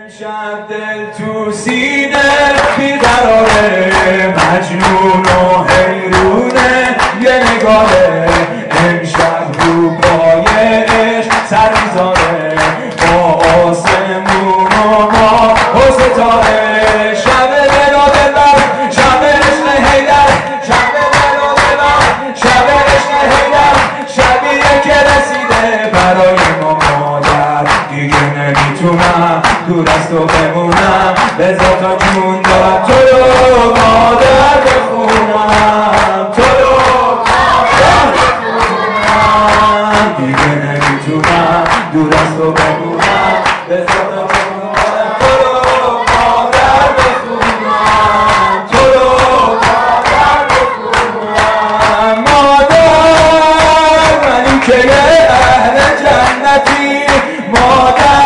امشب دل تو سینه بیقراره، مجنون و حیرونه یه نگاهه. امشب رو پای عشق سر میذاره، با آسمون و ما و ستاره. شب دل و دلبر، شب عشق حیدر، شب دل و دلبر، شب عشق حیدر، شبیه که رسیده برای ما مادر. دیگه نمیتونم دور از تو بمونم، بذار تا جون دارم تو رو مادر بخونم، تو رو مادر بخونم. دیگه نمیتونم دور از تو بمونم، بذار تا جون دارم تو رو مادر بخونم، تو رو مادر بخونم. مادر منی که اهل جنتی، مادر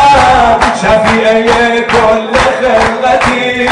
شفیعه کل خلقتی،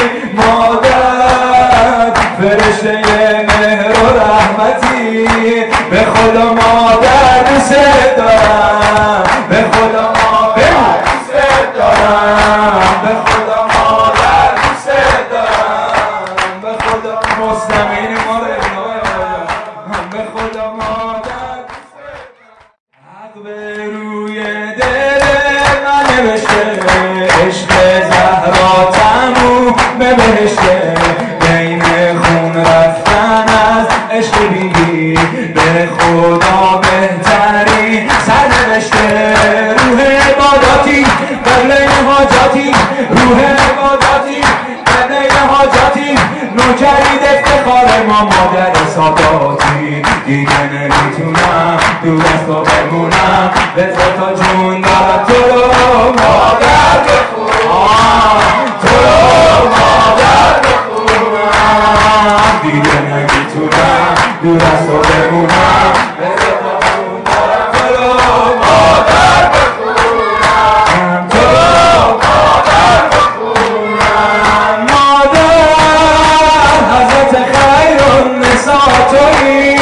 مادر فرشته مهر و رحمتی. به خدا مادر دوست دارم، به خدا مادر دوست دارم، به خدا مادر دوست دارم، به خدا مستمعین ما رو به خدا مادر دوست دارم. حق به روی دل من نوشته، عشق زهرا تموم به بهشته. بین خون رفتن از عشق بیبی، به خدا بهتری سرنوشته. روح عباداتی قبله حاجاتی، روح عباداتی قبله حاجاتی. نوکرید افتخار ما مادر ساداتی. دیگه نمیتونم دور از تو بمونم، بذار تا جون دارم تو رو مادر بخونم، تو رو مادر بخونم. دیگه نمیتونم دور از تو بمونم، بذار تا جون دارم تو رو مادر بخونم، تو رو مادر بخونم. مادر حضرت خیر النساء تویی،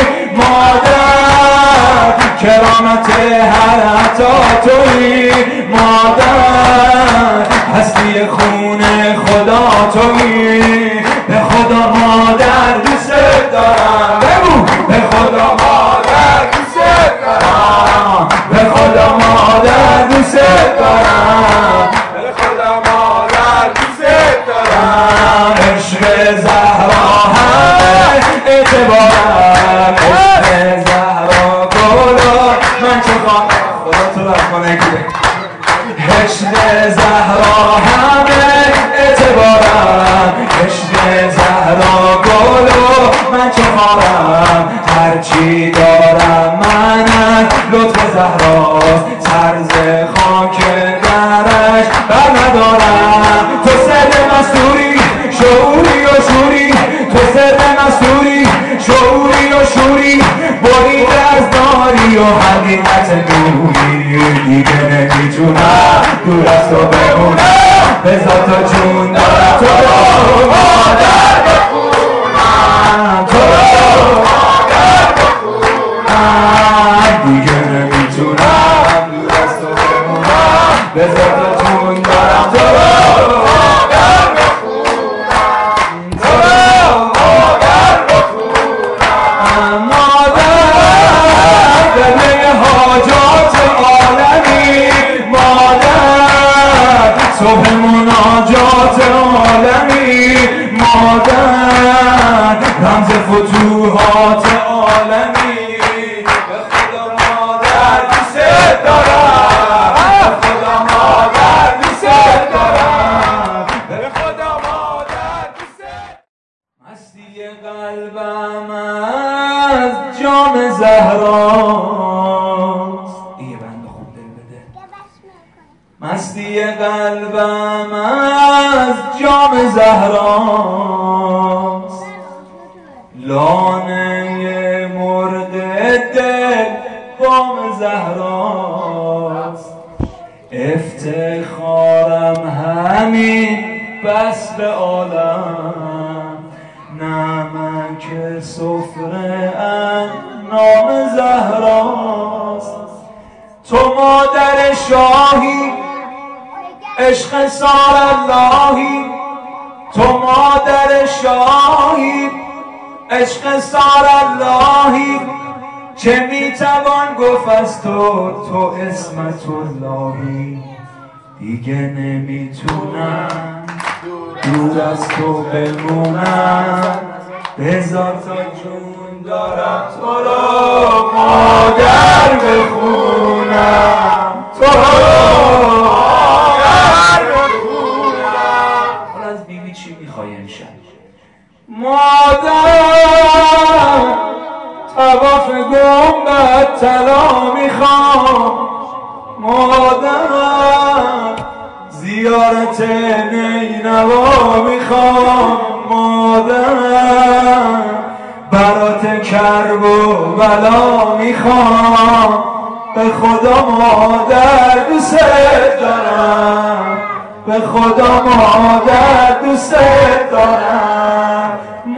مادر کرامت هر عطا تویی، مادر هستی خون خدا تویی. به خدا مادر دوست دارم، بگو به خدا مادر دوست دارم، به خدا مادر دوست دارم، به خدا مادر دوست دارم. عشق زهرا همه اعتبارم، عشق زهرا گلا من چه خواهم. خدا تو رحمانه گیره. عشق زهرا همه اعتبارم، عشق زهرا گلا من چه خواهم. هرچی دارم من از لطف زهراست، سرز خاک درش بر ندارم. تو سر مستوری شعوری و شوری، تو سر مستوری شعوری و شوری. برید از داری و حقیقت نوری. دیگه نمیتونم دور از تو بمونم، بذار تا جون دارم تو رو مادر بخونم، تو رو مادر بخونم. دیگه نمیتونم دور از تو بمونم، بذار تا جون دارم تو رو مادر بخونم، تو رو مادر بخونم. مادر قبله حاجات عالمی، مادر صبح مناجات عالمی، مادر رمز فتوحات عالمی. به خدا مادر دوست دارم، به خدا مادر دوست دارم، به خدا مادر دوست دارم. مستی قلبم از جام زهراست، دیگه بند خوب دل بده. مستی قلبم از جام زهراست، لانه مرغ دل بام زهراست. افتخارم همین بس به عالم، نمک سفره نام زهراست. تو مادر شاهی عشق سار اللهی تو مادر شاهی، عشق سار اللهی چه میتوان گفت از تو، تو اسمت اللهی. دیگه نمیتونم دور از تو بمونم، بذار تا جون دارم تو رو مادر بخونم، تو رو مادر بخونم. حالا از بیبی چی میخوای امشب؟ مادر طواف گنبد طلا میخوام، مادر زیارت نینوا میخوام، مادر برات کرب و بلا میخوام. به خدا مادر دوست دارم، به خدا مادر دوست دارم.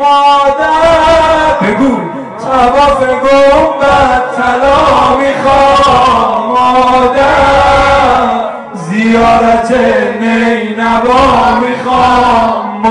مادر بگو طواف گنبد طلا میخوام، مادر زیارت نینوا میخوام،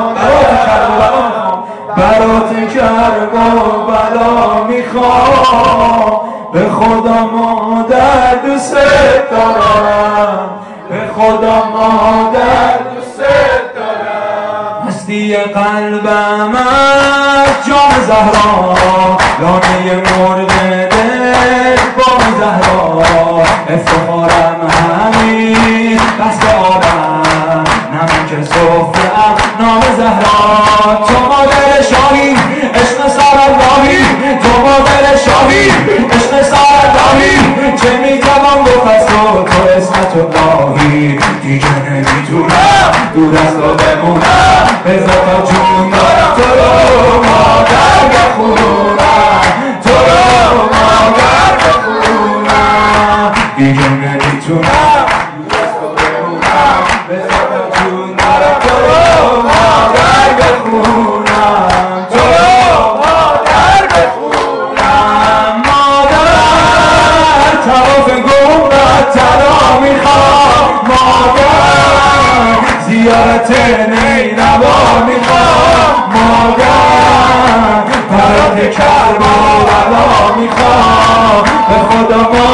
برات کرب و بلا میخوام. به خدا مادر دوست دارم، به خدا مادر دوست دارم. هستی قلبم از جام زهرا، لانه مرغ دل بام زهرا. افتخارم همین بست آبم، نمک سفره‌ام نام زهرا. تو مادر شاهی عشق سار اللهی، تو مادر شاهی عشق سار اللهی چه میتوان گفت از تو، تو اسمت اللهی. دیگه نمیتونم دور از تو بمونم، بذار تا جون دارم تو رو مادر بخونم، تو رو مادر بخونم. دیگه نمیتونم دور از تو بمونم، بذار تا جون دارم تو رو مادر بخونم، تو رو مادر بخونم. مادر طواف گنبد طلا میخوام، مادر زیارت نینوا میخوام، مادر برات کرب و بلا میخوام. به خدا